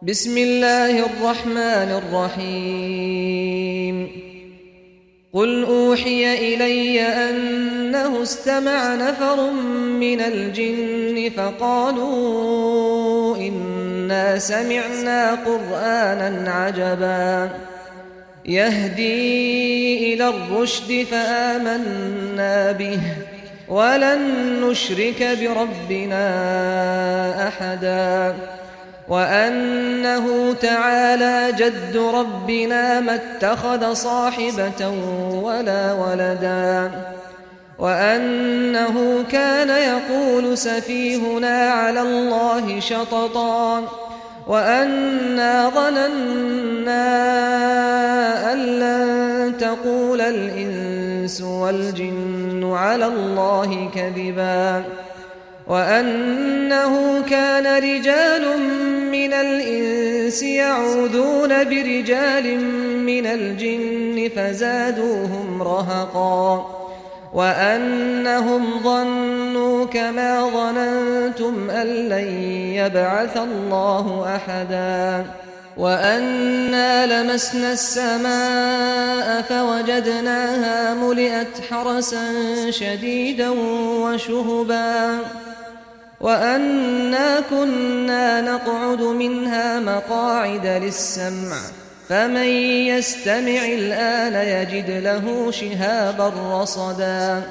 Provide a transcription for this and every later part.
بسم الله الرحمن الرحيم قل أوحي إلي أنه استمع نفر من الجن فقالوا إنا سمعنا قرآنا عجبا يهدي إلى الرشد فآمنا به ولن نشرك بربنا أحدا وأنه تعالى جد ربنا ما اتخذ صاحبة ولا ولدا وأنه كان يقول سفيهنا على الله شططا وأنا ظننا أن لن تقول الإنس والجن على الله كذبا وأنه كان رجال من الإنس يعوذون برجال من الجن فزادوهم رهقا وأنهم ظنوا كما ظننتم أن لن يبعث الله أحدا وأنا لمسنا السماء فوجدناها ملئت حرسا شديدا وشهبا وأنا كنا نقعد منها مقاعد للسمع فمن يستمع الآن يجد له شهابا رصدا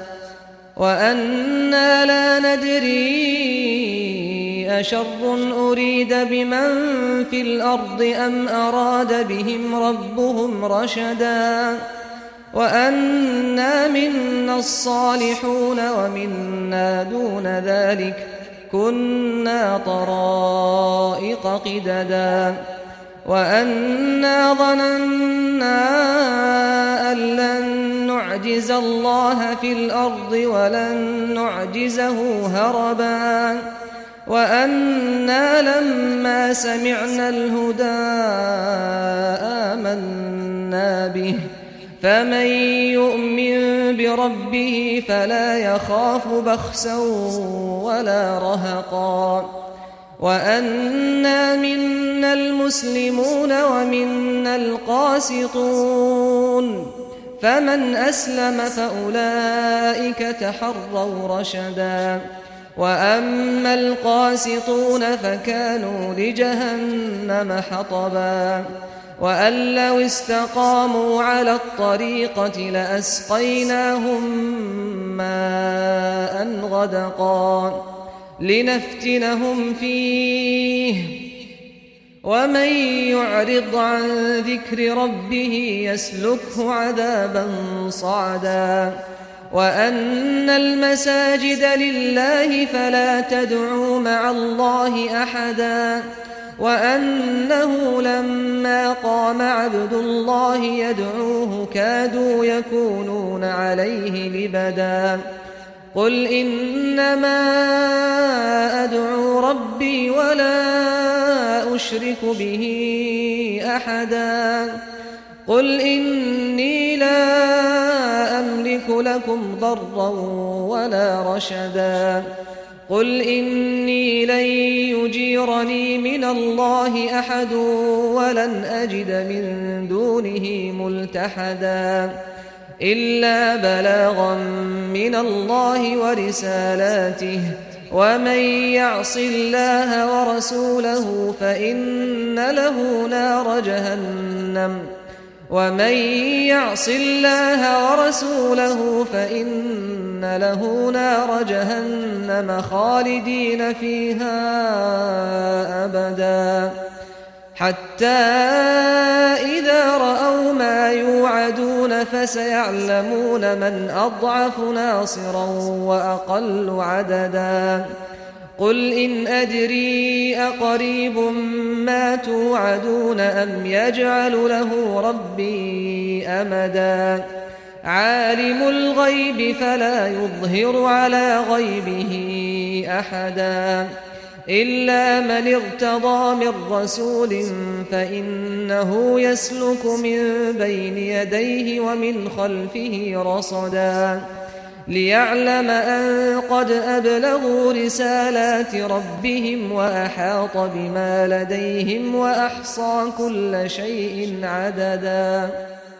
وأنا لا ندري أشر أريد بمن في الأرض أم أراد بهم ربهم رشدا وأنا منا الصالحون ومنا دون ذلك كنا طرائق قددا وأنا ظننا أن لن نعجز الله في الأرض ولن نعجزه هربا وأنا لما سمعنا الهدى آمنا به فمن يؤمن بربه فلا يخاف بخسا ولا رهقا وأنا منا المسلمون ومنا القاسطون فمن أسلم فأولئك تحروا رشدا وأما القاسطون فكانوا لجهنم حطبا وأن لو استقاموا على الطريقة لأسقيناهم ماء غدقا لنفتنهم فيه ومن يعرض عن ذكر ربه يسلكه عذابا صعدا وأن المساجد لله فلا تدعوا مع الله أحدا وأنه لما قام عبد الله يدعوه كادوا يكونون عليه لبدا قل إنما أدعو ربي ولا أشرك به أحدا قل إني لا أملك لكم ضرا ولا رشدا قل إني لن يجيرني من الله أحد ولن أجد من دونه ملتحدا إلا بلاغا من الله ورسالاته ومن يعص الله ورسوله فإن له نار جهنم ومن يعص الله ورسوله فإن له نار جهنم خالدين فيها أبدا حتى إذا رأوا ما يوعدون فسيعلمون من أضعف ناصرا وأقل عددا قل إن أدري أقريب ما توعدون أم يجعل له ربي أمدا عالم الغيب فلا يظهر على غيبه أحدا إلا من ارتضى من رسول فإنه يسلك من بين يديه ومن خلفه رصدا ليعلم أن قد أبلغوا رسالات ربهم وأحاط بما لديهم وأحصى كل شيء عددا